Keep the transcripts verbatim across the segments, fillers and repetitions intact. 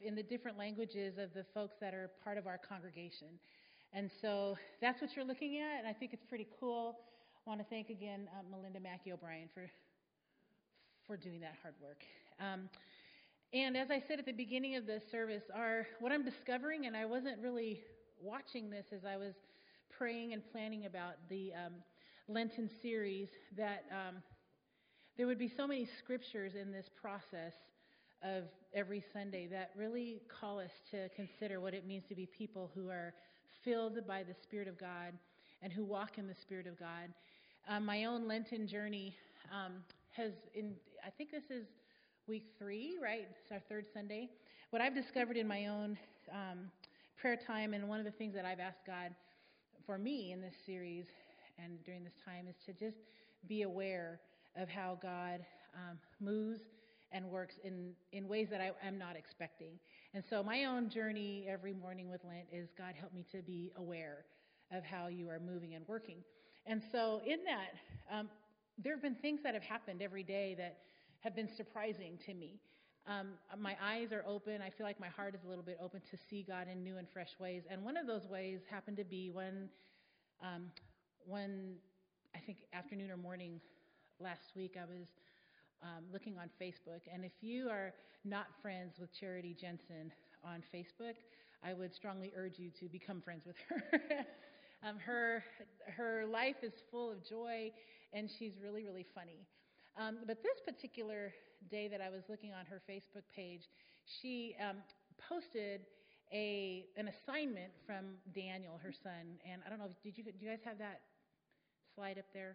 in the different languages of the folks that are part of our congregation. And so that's what you're looking at, and I think it's pretty cool. I want to thank again uh, Melinda Mackey O'Brien for for doing that hard work. Um, and as I said at the beginning of the service, our what I'm discovering, and I wasn't really watching this as I was praying and planning about the um, Lenten series, that um, there would be so many scriptures in this process of every Sunday that really call us to consider what it means to be people who are filled by the Spirit of God and who walk in the Spirit of God. Um, my own Lenten journey um, has, in I think this is week three, right? It's our third Sunday. What I've discovered in my own um, prayer time, and one of the things that I've asked God for me in this series and during this time, is to just be aware of how God um, moves and works in, in ways that I, I'm not expecting. And so my own journey every morning with Lent is, God, help me to be aware of how you are moving and working. And so in that, um, there have been things that have happened every day that have been surprising to me. Um, my eyes are open. I feel like my heart is a little bit open to see God in new and fresh ways. And one of those ways happened to be when, um, one, I think, afternoon or morning last week, I was um, looking on Facebook. And if you are not friends with Charity Jensen on Facebook, I would strongly urge you to become friends with her. um, her her life is full of joy, and she's really, really funny. Um, but this particular day that I was looking on her Facebook page, she um, posted a an assignment from Daniel, her son. And I don't know, did you do you guys have that slide up there?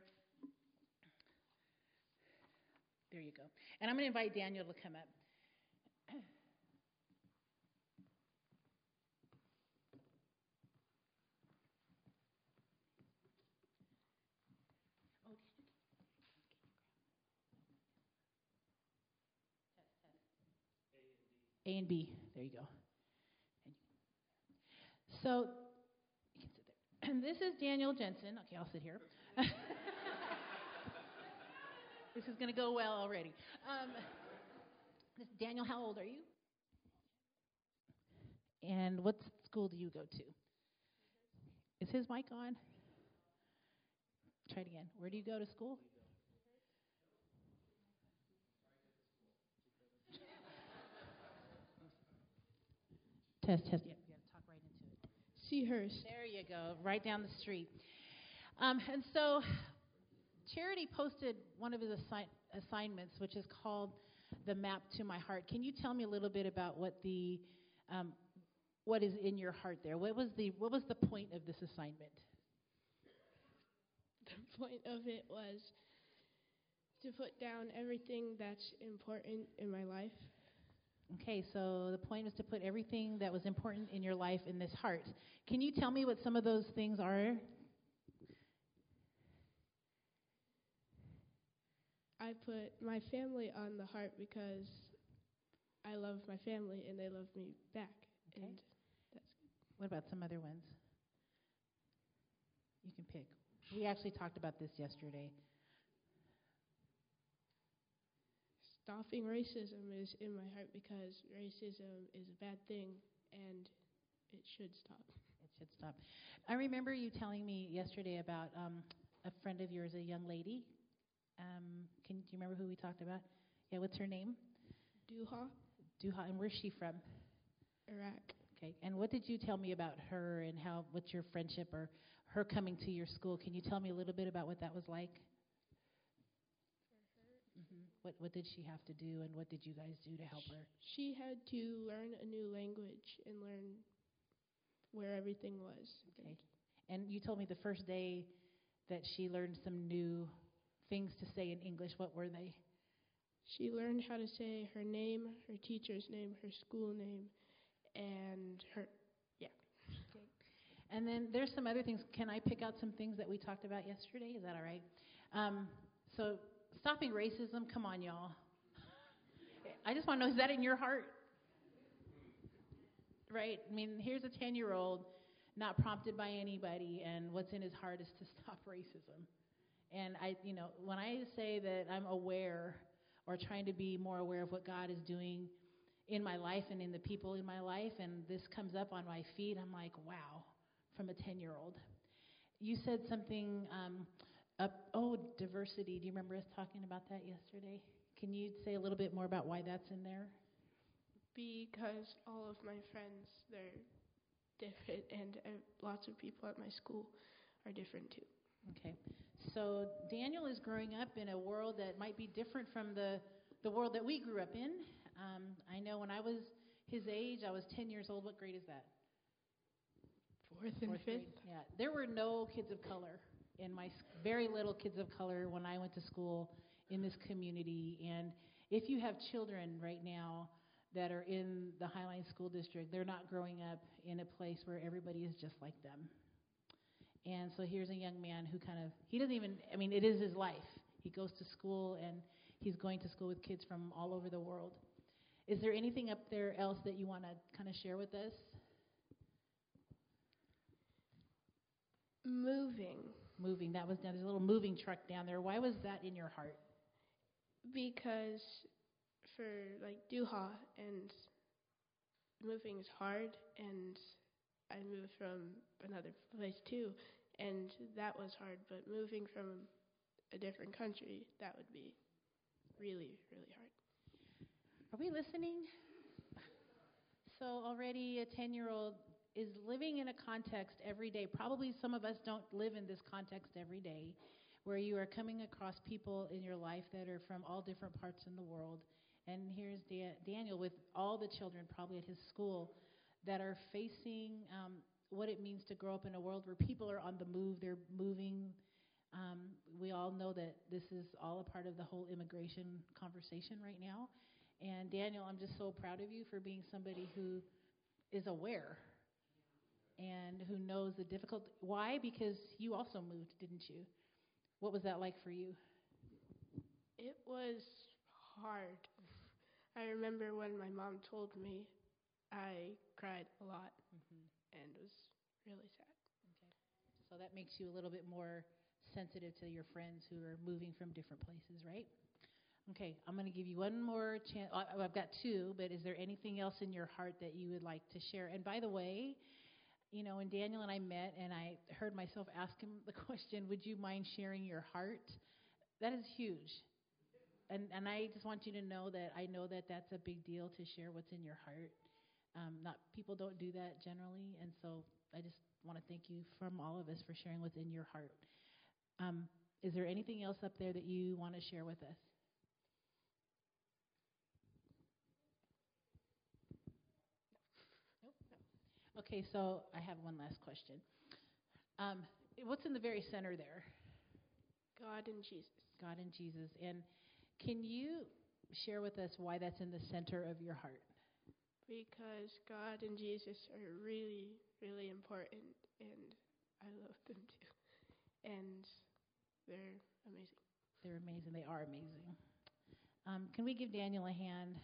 There you go. And I'm going to invite Daniel to come up. A and B. There you go. So, you can sit there. And this is Daniel Jensen. Okay, I'll sit here. This is going to go well already. Um, this, Daniel, how old are you? And what school do you go to? Is his mic on? Try it again. Where do you go to school? Test, test. Yeah, we got to talk right into it. Seahurst. There you go, right down the street. Um, and so Charity posted one of his assi- assignments, which is called The Map to My Heart. Can you tell me a little bit about what the um, what is in your heart there? What was the what was the point of this assignment? The point of it was to put down everything that's important in my life. Okay, so the point was to put everything that was important in your life in this heart. Can you tell me what some of those things are? I put my family on the heart because I love my family and they love me back. Okay. And that's good. What about some other ones? You can pick. We actually talked about this yesterday. Stopping racism is in my heart because racism is a bad thing and it should stop. It should stop. I remember you telling me yesterday about um, a friend of yours, a young lady. Um, can do you remember who we talked about? Yeah, what's her name? Duha, Duha, and where's she from? Iraq. Okay, and what did you tell me about her and how? What's your friendship or her coming to your school? Can you tell me a little bit about what that was like? Mm-hmm. What what did she have to do, and what did you guys do to help her? She had to learn a new language and learn where everything was. Okay, and you told me the first day that she learned some new things to say in English. What were they? She learned how to say her name, her teacher's name, her school name, and her, yeah. Okay. And then there's some other things. Can I pick out some things that we talked about yesterday? Is that all right? Um, so stopping racism, come on, y'all. I just want to know, is that in your heart? Right? I mean, here's a ten-year-old not prompted by anybody, and what's in his heart is to stop racism. And I, you know, when I say that I'm aware or trying to be more aware of what God is doing in my life and in the people in my life, and this comes up on my feed. I'm like, wow, from a ten-year-old. You said something, um, up, oh, diversity. Do you remember us talking about that yesterday? Can you say a little bit more about why that's in there? Because all of my friends, they're different, and uh, lots of people at my school are different too. Okay. So Daniel is growing up in a world that might be different from the, the world that we grew up in. Um, I know when I was his age, I was ten years old. What grade is that? Fourth and Fourth fifth. grade. Yeah. There were no kids of color in my, s- very little kids of color when I went to school in this community. And if you have children right now that are in the Highline School District, they're not growing up in a place where everybody is just like them. And so here's a young man who kind of, he doesn't even, I mean, it is his life. He goes to school, and he's going to school with kids from all over the world. Is there anything up there else that you want to kind of share with us? Moving. Moving, that was, there's a little moving truck down there. Why was that in your heart? Because for like Duha, and moving is hard, and I moved from another place too, and that was hard, but moving from a different country, that would be really, really hard. Are we listening? So already a ten-year-old is living in a context every day. Probably some of us don't live in this context every day, where you are coming across people in your life that are from all different parts in the world. And here's Da- Daniel with all the children probably at his school that are facing um, what it means to grow up in a world where people are on the move. They're moving. Um, we all know that this is all a part of the whole immigration conversation right now. And Daniel, I'm just so proud of you for being somebody who is aware and who knows the difficult. Why? Because you also moved, didn't you? What was that like for you? It was hard. I remember when my mom told me, I cried a lot, Mm-hmm. and it was really sad. Okay. So that makes you a little bit more sensitive to your friends who are moving from different places, right? Okay, I'm going to give you one more chance. I've got two, but is there anything else in your heart that you would like to share? And by the way, you know, when Daniel and I met and I heard myself ask him the question, would you mind sharing your heart? That is huge. And and I just want you to know that I know that that's a big deal to share what's in your heart. Um, not people don't do that generally, and so I just want to thank you from all of us for sharing what's in your heart. Um, is there anything else up there that you want to share with us? Nope. No. Okay, so I have one last question. Um, what's in the very center there? God and Jesus. God and Jesus. And can you share with us why that's in the center of your heart? Because God and Jesus are really, really important, and I love them too. And they're amazing. They're amazing. They are amazing. Um, can we give Daniel a hand?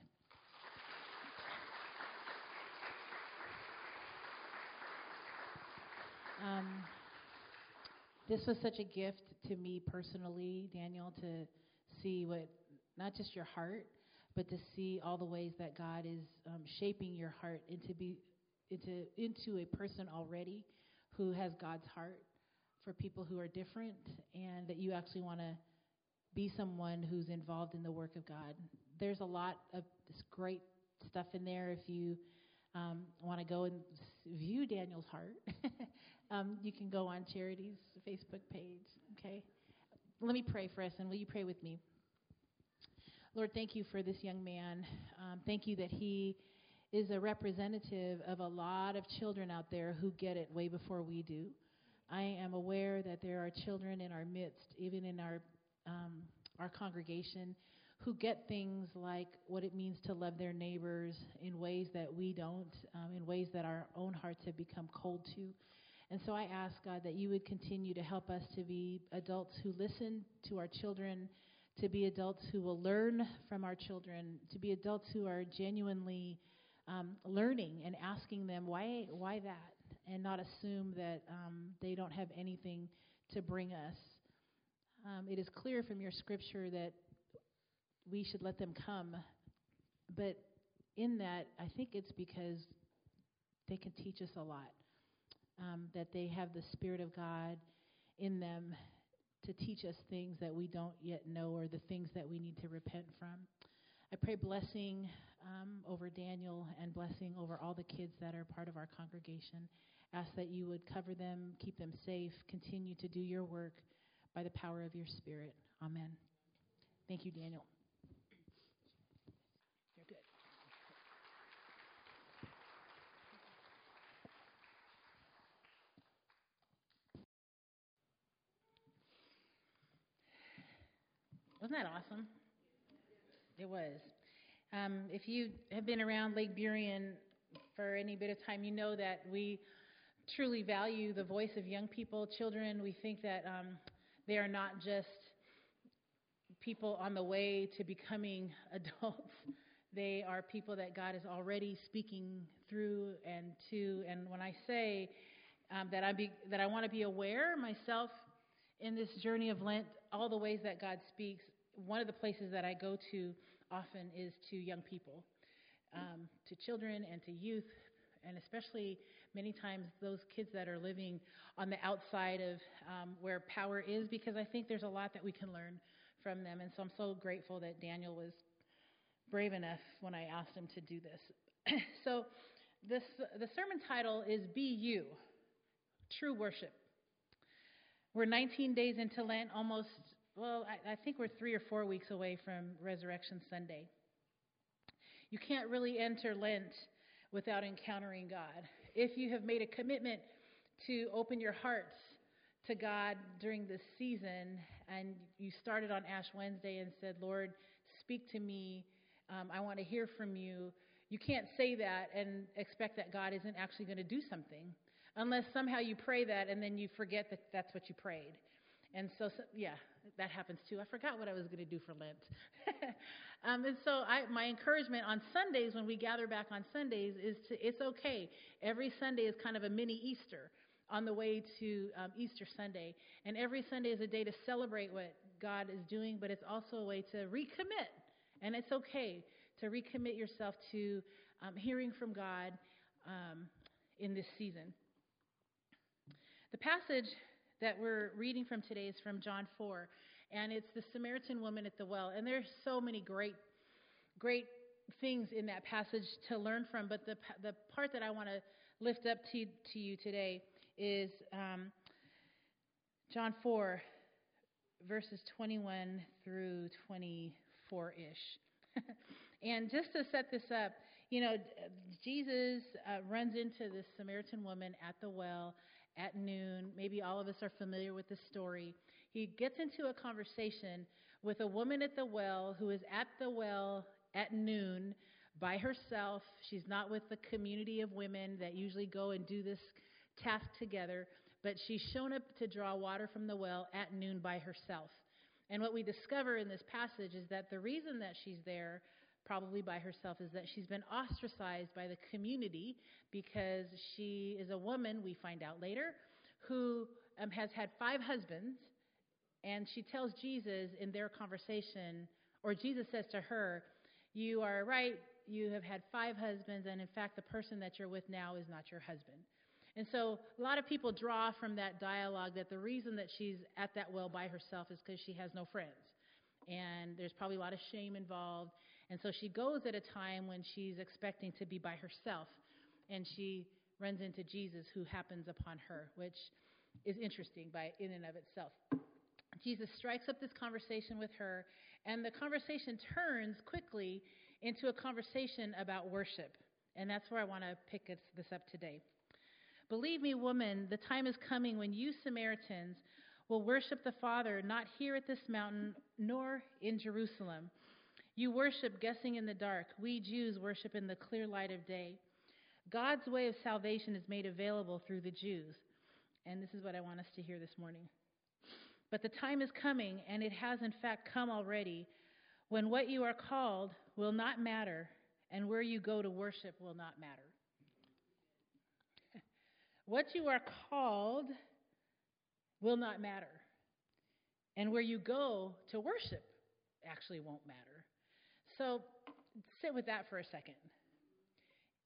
Um, this was such a gift to me personally, Daniel, to see what, not just your heart, but to see all the ways that God is um, shaping your heart into be into into a person already who has God's heart for people who are different, and that you actually want to be someone who's involved in the work of God. There's a lot of this great stuff in there. If you um, want to go and view Daniel's heart, um, you can go on Charity's Facebook page, okay? Let me pray for us, and will you pray with me? Lord, thank you for this young man. Um, thank you that he is a representative of a lot of children out there who get it way before we do. I am aware that there are children in our midst, even in our um, our congregation, who get things like what it means to love their neighbors in ways that we don't, um, in ways that our own hearts have become cold to. And so I ask, God, that you would continue to help us to be adults who listen to our children, to be adults who will learn from our children, to be adults who are genuinely um, learning and asking them, why, why that? And not assume that um, they don't have anything to bring us. Um, it is clear from your scripture that we should let them come, but in that, I think it's because they can teach us a lot, um, that they have the Spirit of God in them to teach us things that we don't yet know or the things that we need to repent from. I pray blessing um, over Daniel and blessing over all the kids that are part of our congregation. Ask that you would cover them, keep them safe, continue to do your work by the power of your Spirit. Amen. Thank you, Daniel. You're good. Wasn't that awesome? It was. Um, if you have been around Lake Burien for any bit of time, you know that we truly value the voice of young people, children. We think that um, they are not just people on the way to becoming adults. They are people that God is already speaking through and to. And when I say um, that I be, that I want to be aware myself in this journey of Lent, all the ways that God speaks, one of the places that I go to often is to young people, um, to children and to youth, and especially many times those kids that are living on the outside of um, where power is, because I think there's a lot that we can learn from them. And so I'm so grateful that Daniel was brave enough when I asked him to do this. So this, the sermon title is Be You, True Worship. We're nineteen days into Lent, almost, well, I, I think we're three or four weeks away from Resurrection Sunday. You can't really enter Lent without encountering God. If you have made a commitment to open your hearts to God during this season, and you started on Ash Wednesday and said, Lord, speak to me, um, I want to hear from you, you can't say that and expect that God isn't actually going to do something, unless somehow you pray that and then you forget that that's what you prayed. And so, so yeah, that happens too. I forgot what I was going to do for Lent. um, and so I, my encouragement on Sundays, when we gather back on Sundays, is to, it's okay. Every Sunday is kind of a mini Easter on the way to um, Easter Sunday. And every Sunday is a day to celebrate what God is doing, but it's also a way to recommit. And it's okay to recommit yourself to um, hearing from God um, in this season. The passage that we're reading from today is from John four, and it's the Samaritan woman at the well. And there's so many great, great things in that passage to learn from, but the the part that I want to lift up to, to you today is um, John four, verses twenty-one through twenty-four-ish. And just to set this up, you know, Jesus uh, runs into this Samaritan woman at the well at noon. Maybe all of us are familiar with the story. He gets into a conversation with a woman at the well who is at the well at noon by herself. She's not with the community of women that usually go and do this task together, but she's shown up to draw water from the well at noon by herself. And what we discover in this passage is that the reason that she's there, probably by herself, is that she's been ostracized by the community because she is a woman, we find out later, who um, has had five husbands. And she tells Jesus in their conversation, or Jesus says to her, you are right, you have had five husbands, and in fact, the person that you're with now is not your husband. And so a lot of people draw from that dialogue that the reason that she's at that well by herself is because she has no friends. And there's probably a lot of shame involved. And so she goes at a time when she's expecting to be by herself. And she runs into Jesus, who happens upon her, which is interesting by in and of itself. Jesus strikes up this conversation with her, and the conversation turns quickly into a conversation about worship. And that's where I want to pick this up today. Believe me, woman, the time is coming when you Samaritans will worship the Father, not here at this mountain, nor in Jerusalem. You worship guessing in the dark. We Jews worship in the clear light of day. God's way of salvation is made available through the Jews. And this is what I want us to hear this morning. But the time is coming, and it has in fact come already, when what you are called will not matter, and where you go to worship will not matter. What you are called will not matter, and where you go to worship actually won't matter. So sit with that for a second.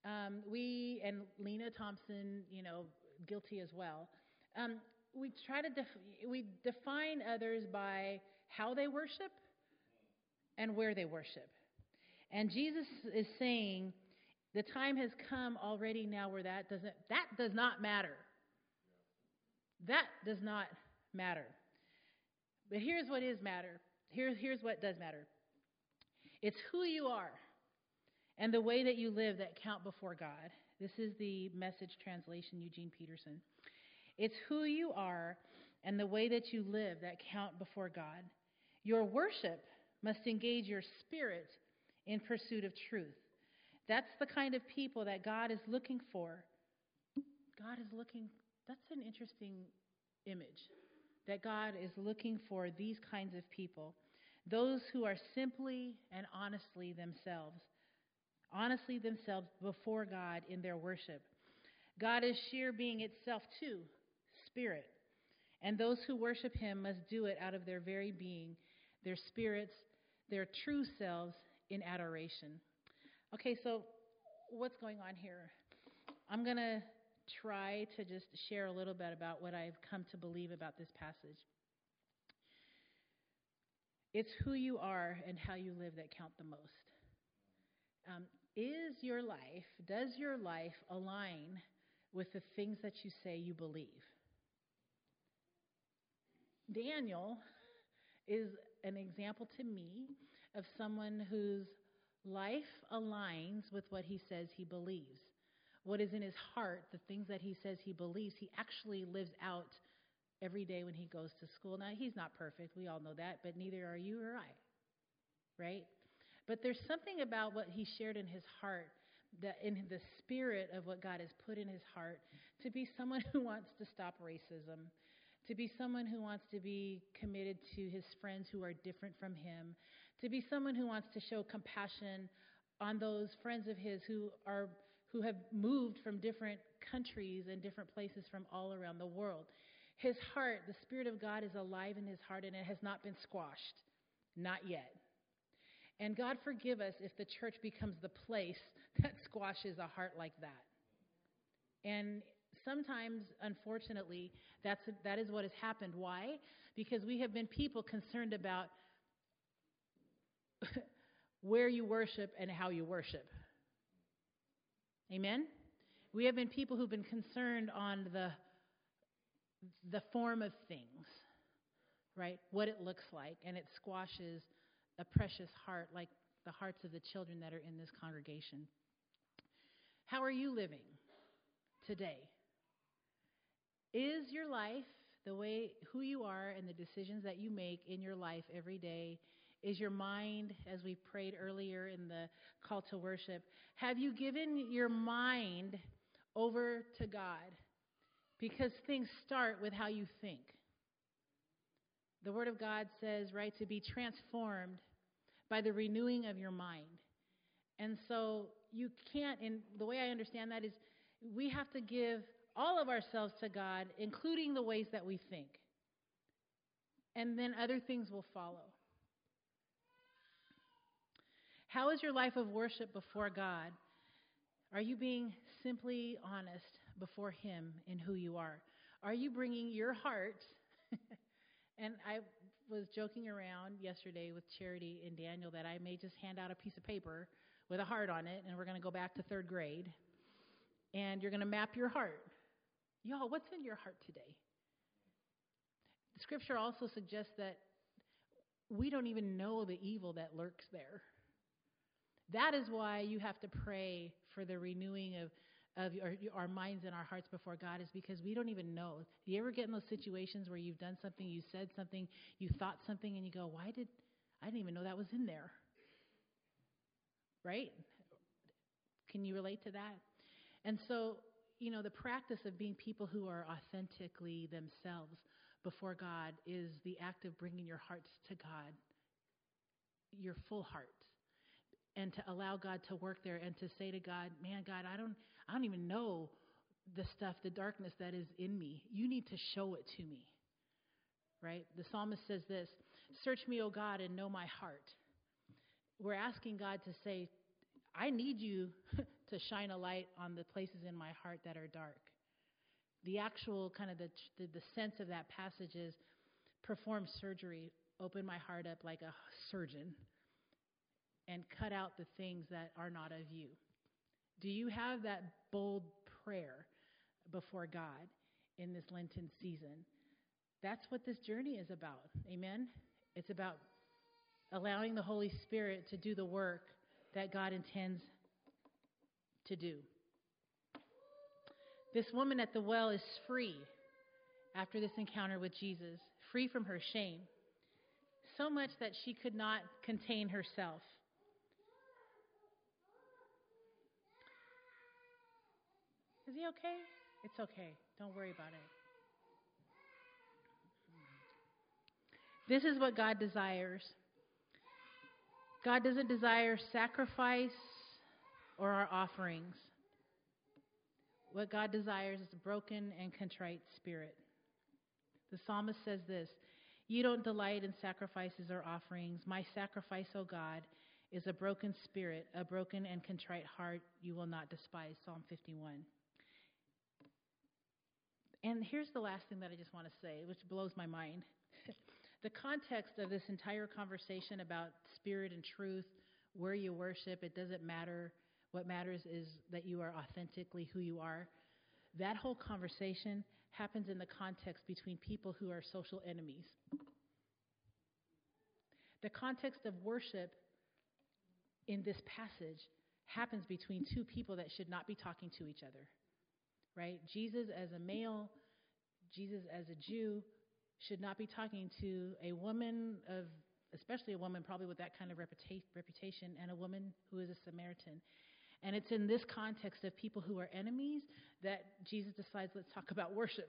Um, we, and Lena Thompson, you know, guilty as well. Um, we try to, def- we define others by how they worship and where they worship. And Jesus is saying the time has come already now where that doesn't, that does not matter. That does not matter. But here's what is matter. Here, here's what does matter. It's who you are and the way that you live that count before God. This is the Message translation, Eugene Peterson. It's who you are and the way that you live that count before God. Your worship must engage your spirit in pursuit of truth. That's the kind of people that God is looking for. God is looking, that's an interesting image, that God is looking for these kinds of people, those who are simply and honestly themselves, honestly themselves before God in their worship. God is sheer being itself too, spirit, and those who worship him must do it out of their very being, their spirits, their true selves in adoration. Okay, so what's going on here? I'm going to try to just share a little bit about what I've come to believe about this passage. It's who you are and how you live that count the most. Um, is your life, does your life align with the things that you say you believe? Daniel is an example to me of someone whose life aligns with what he says he believes. What is in his heart, the things that he says he believes, he actually lives out every day when he goes to school. Now, he's not perfect. We all know that, but neither are you or I, right? But there's something about what he shared in his heart, that in the spirit of what God has put in his heart, to be someone who wants to stop racism, to be someone who wants to be committed to his friends who are different from him, to be someone who wants to show compassion on those friends of his who are who have moved from different countries and different places from all around the world. His heart, the Spirit of God is alive in his heart, and it has not been squashed. Not yet. And God forgive us if the church becomes the place that squashes a heart like that. And sometimes, unfortunately, that's that is what has happened. Why? Because we have been people concerned about where you worship and how you worship. Amen? We have been people who've been concerned on the the form of things, right? What it looks like, and it squashes a precious heart like the hearts of the children that are in this congregation. How are you living today? Is your life the way, who you are and the decisions that you make in your life every day? Is your mind, as we prayed earlier in the call to worship, have you given your mind over to God? Because things start with how you think. The Word of God says, right, to be transformed by the renewing of your mind. And so you can't, and the way I understand that is we have to give all of ourselves to God, including the ways that we think. And then other things will follow. How is your life of worship before God? Are you being simply honest before him in who you are? Are you bringing your heart? And I was joking around yesterday with Charity and Daniel that I may just hand out a piece of paper with a heart on it, and we're going to go back to third grade, and you're going to map your heart. Y'all, what's in your heart today? The scripture also suggests that we don't even know the evil that lurks there. That is why you have to pray for the renewing of, of our, our minds and our hearts before God, is because we don't even know. Do you ever get in those situations where you've done something, you said something, you thought something, and you go, why did, I didn't even know that was in there. Right? Can you relate to that? And so, you know, the practice of being people who are authentically themselves before God is the act of bringing your hearts to God, your full heart. And to allow God to work there and to say to God, man, God, I don't I don't even know the stuff, the darkness that is in me. You need to show it to me, right? The psalmist says this, search me, O God, and know my heart. We're asking God to say, I need you to to shine a light on the places in my heart that are dark. The actual kind of the, the, the sense of that passage is perform surgery, open my heart up like a surgeon, and cut out the things that are not of you. Do you have that bold prayer before God in this Lenten season? That's what this journey is about. Amen? It's about allowing the Holy Spirit to do the work that God intends to do. This woman at the well is free after this encounter with Jesus, free from her shame, so much that she could not contain herself. Is he okay? It's okay. Don't worry about it. This is what God desires. God doesn't desire sacrifice or our offerings. What God desires is a broken and contrite spirit. The psalmist says this, "You don't delight in sacrifices or offerings. My sacrifice, O God, is a broken spirit, a broken and contrite heart you will not despise." Psalm fifty-one. And here's the last thing that I just want to say, which blows my mind. The context of this entire conversation about spirit and truth, where you worship, it doesn't matter. What matters is that you are authentically who you are. That whole conversation happens in the context between people who are social enemies. The context of worship in this passage happens between two people that should not be talking to each other, right? Jesus as a male, Jesus as a Jew, should not be talking to a woman of, especially a woman probably with that kind of reputa- reputation, and a woman who is a Samaritan. And it's in this context of people who are enemies that Jesus decides, let's talk about worship.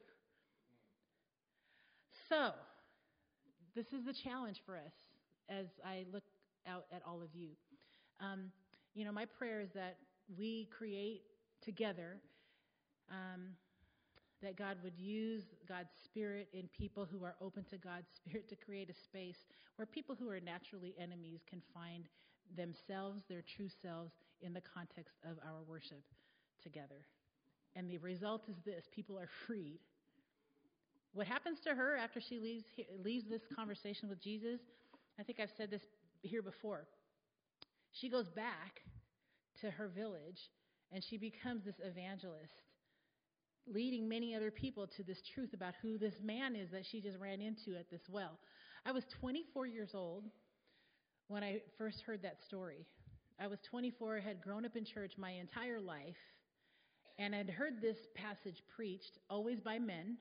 So, this is the challenge for us as I look out at all of you. Um, you know, my prayer is that we create together um, that God would use God's Spirit in people who are open to God's Spirit to create a space where people who are naturally enemies can find themselves, their true selves, in the context of our worship together. And the result is this: people are freed. What happens to her after she leaves leaves this conversation with Jesus? I think I've said this here before. She goes back to her village and she becomes this evangelist, leading many other people to this truth about who this man is that she just ran into at this well. I was twenty-four years old when I first heard that story. I was twenty-four, had grown up in church my entire life, and had heard this passage preached, always by men,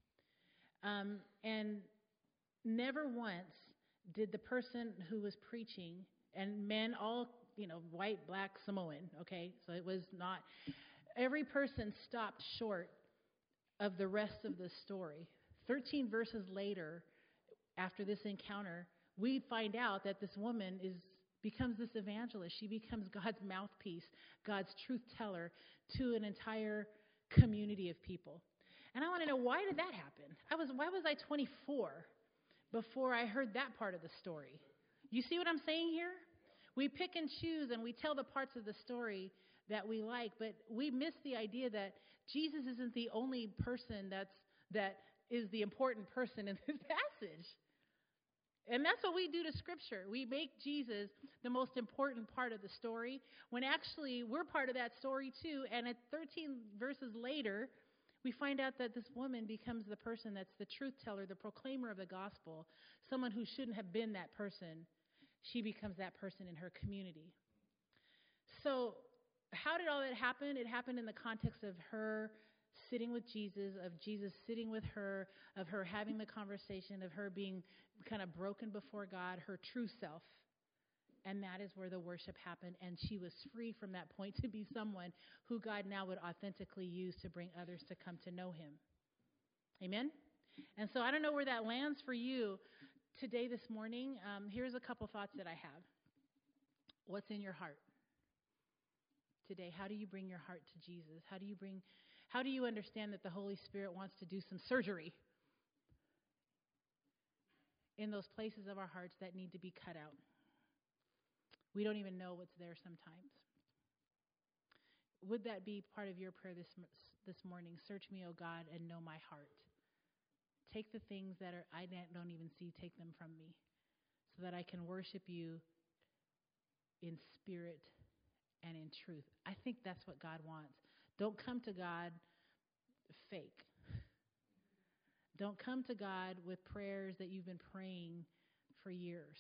um, and never once did the person who was preaching, and men all, you know, white, black, Samoan, okay, so it was not, every person stopped short of the rest of the story. Thirteen verses later, after this encounter, we find out that this woman is becomes this evangelist. She becomes God's mouthpiece, God's truth teller to an entire community of people. And I want to know, why did that happen? I was why was I twenty-four before I heard that part of the story? You see what I'm saying here? We pick and choose and we tell the parts of the story that we like, but we miss the idea that Jesus isn't the only person that's that is the important person in this passage. And that's what we do to Scripture. We make Jesus the most important part of the story, when actually we're part of that story too. And at thirteen verses later, we find out that this woman becomes the person that's the truth teller, the proclaimer of the gospel, someone who shouldn't have been that person. She becomes that person in her community. So how did all that happen? It happened in the context of her sitting with Jesus, of Jesus sitting with her, of her having the conversation, of her being kind of broken before God, her true self. And that is where the worship happened. And she was free from that point to be someone who God now would authentically use to bring others to come to know him. Amen? And so I don't know where that lands for you today, this morning. Um, here's a couple thoughts that I have. What's in your heart today? How do you bring your heart to Jesus? How do you bring, how do you understand that the Holy Spirit wants to do some surgery in those places of our hearts that need to be cut out? We don't even know what's there sometimes. would that be part of your prayer this m- this morning? Search me, O God, and know my heart. Take the things that are I don't don't even see, take them from me, so that I can worship you in spirit and in truth. I think that's what God wants. Don't come to God fake. Don't come to God with prayers that you've been praying for years.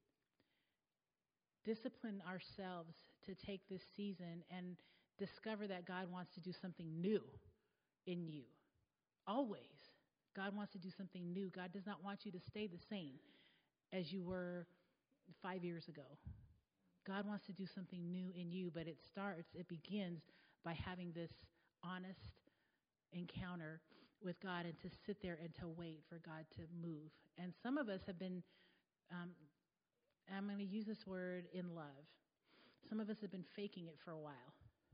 Discipline ourselves to take this season and discover that God wants to do something new in you. Always. God wants to do something new. God does not want you to stay the same as you were five years ago. God wants to do something new in you, but it starts, it begins by having this honest encounter with God and to sit there and to wait for God to move. And some of us have been, um, I'm going to use this word, in love. Some of us have been faking it for a while.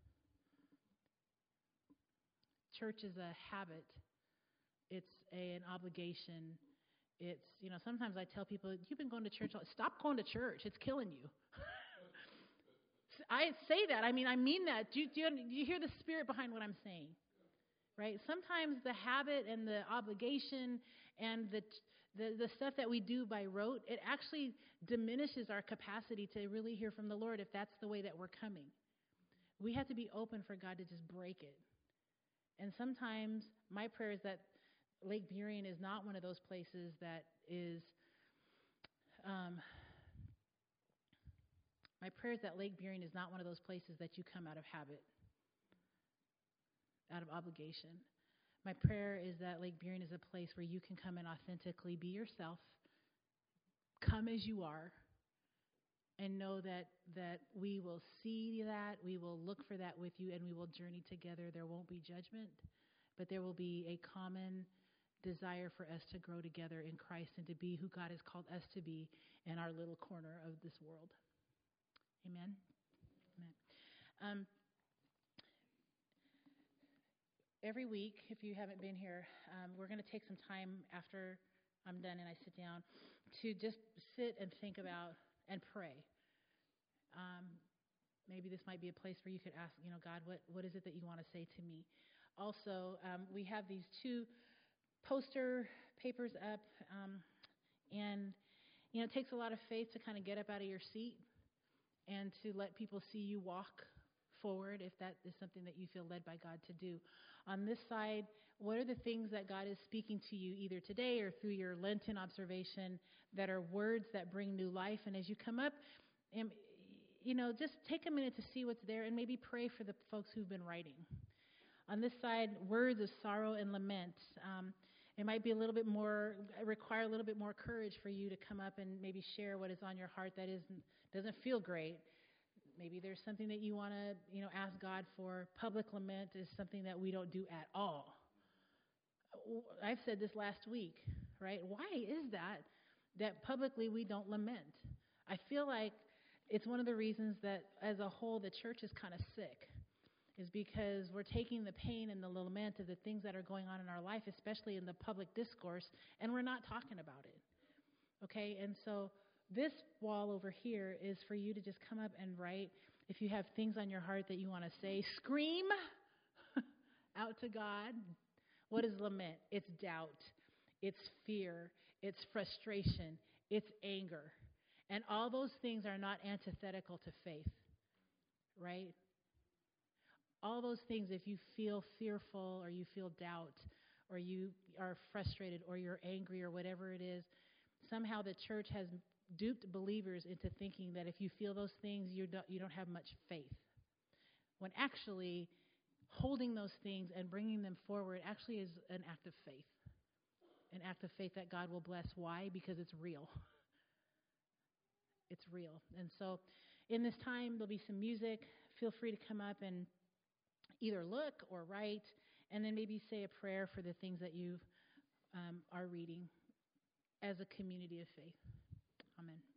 Church is a habit. It's a, an obligation. It's, you know, sometimes I tell people, you've been going to church. Stop going to church. It's killing you. I say that. I mean, I mean that. Do you, do, you, do you hear the spirit behind what I'm saying? Right? Sometimes the habit and the obligation and the, the the stuff that we do by rote, it actually diminishes our capacity to really hear from the Lord if that's the way that we're coming. We have to be open for God to just break it. And sometimes my prayer is that Lake Burien is not one of those places that is, um, my prayer is that Lake Burien is not one of those places that you come out of habit, out of obligation. My prayer is that Lake Burien is a place where you can come and authentically be yourself, come as you are, and know that, that we will see that, we will look for that with you, and we will journey together. There won't be judgment, but there will be a common desire for us to grow together in Christ and to be who God has called us to be in our little corner of this world. Amen? Amen. Um, every week, if you haven't been here, um, we're going to take some time after I'm done and I sit down to just sit and think about and pray. Um, maybe this might be a place where you could ask, you know, God, what, what is it that you want to say to me? Also, um, we have these two poster papers up, um, and, you know, it takes a lot of faith to kind of get up out of your seat and to let people see you walk forward if that is something that you feel led by God to do. On this side, what are the things that God is speaking to you either today or through your Lenten observation that are words that bring new life? And as you come up, um, you know, just take a minute to see what's there and maybe pray for the folks who've been writing. On this side, words of sorrow and lament. Um, it might be a little bit more, require a little bit more courage for you to come up and maybe share what is on your heart that isn't, doesn't feel great. Maybe there's something that you want to, you know, ask God for. Public lament is something that we don't do at all. I've said this last week, right? Why is that, that publicly we don't lament? I feel like it's one of the reasons that as a whole the church is kind of sick, is because we're taking the pain and the lament of the things that are going on in our life, especially in the public discourse, and we're not talking about it. Okay? And so this wall over here is for you to just come up and write. If you have things on your heart that you want to say, scream out to God. What is lament? It's doubt. It's fear. It's frustration. It's anger. And all those things are not antithetical to faith, right? All those things, if you feel fearful or you feel doubt or you are frustrated or you're angry or whatever it is, somehow the church has duped believers into thinking that if you feel those things, you don't, you don't have much faith. When actually holding those things and bringing them forward actually is an act of faith. An act of faith that God will bless. Why? Because it's real. It's real. And so in this time, there'll be some music. Feel free to come up and either look or write, and then maybe say a prayer for the things that you um, are reading as a community of faith. Amen.